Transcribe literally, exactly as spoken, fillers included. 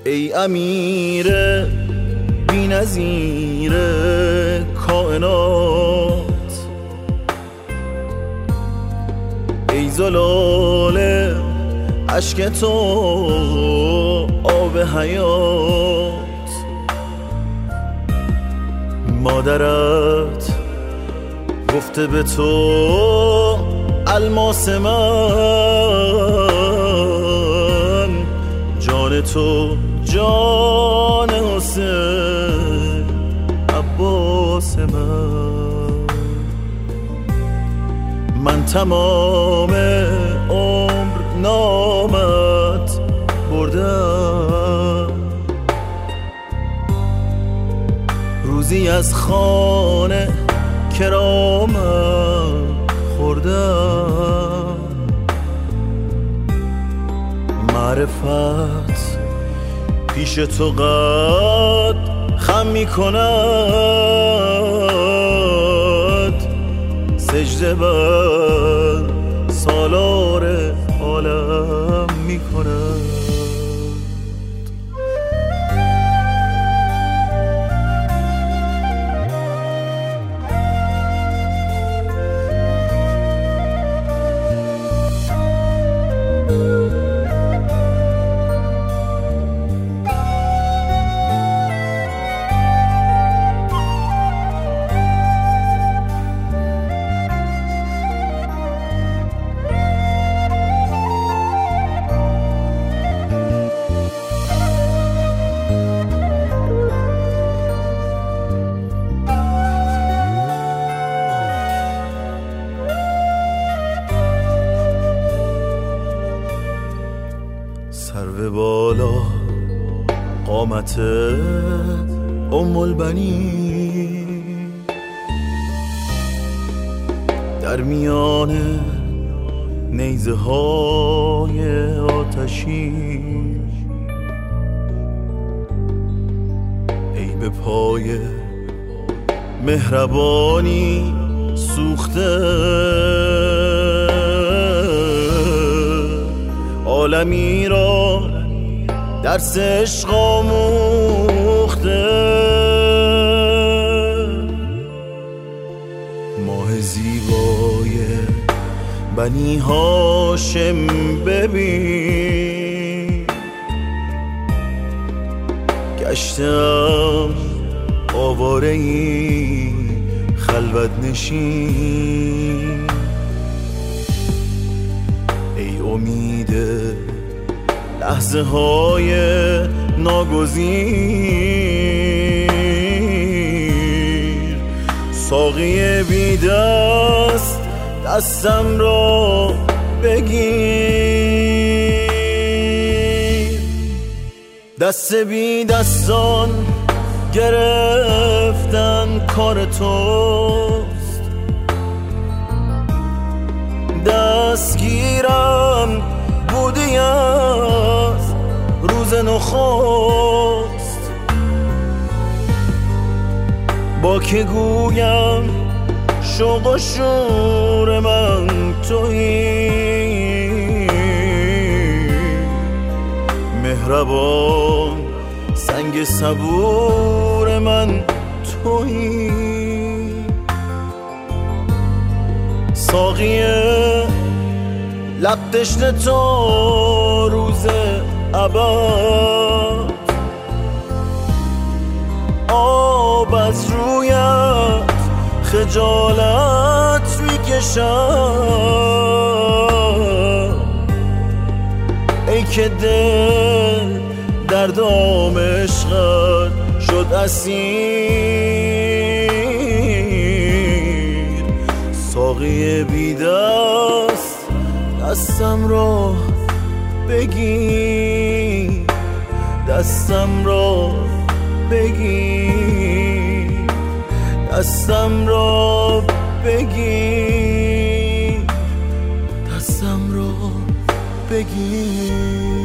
ای امیر بی نظیر کائنات، ای زلال اشک تو آب حیات، مادرت گفته به تو الماس من، جان تو جان حسین عباس من. من تمام عمر نامت بردم، روزی از خانه کرامم خوردم. معرفت پیش تو قد خم می کند، سجده بر سالار عالم می کند. سرو بالا قامت ام البنین، در میان نیزه های آتشین، ای به پای مهربانی سوخته، عالمی را درس عشق آموخته. ماه زیبای بنی هاشم ببین، گشتم آواره‌ای خلوت نشین، ای امید لحظه های ناگزیر، ساقی بی دست دستم را بگیر. دست بی دستان گرفتن کار توست، دستگیرم بودی از روز نخست. با که گویم شوق و شور من تویی، مهربان سنگ صبور من تویی. ساقی لب تشنه تو روز ابد، آب از رویت خجالت میکشم، ای که دل در دام عشقت شد اسیر. ساقی بی دست دستم را بگیر، دستم را بگیر، دستم را بگیر، دستم را بگیر.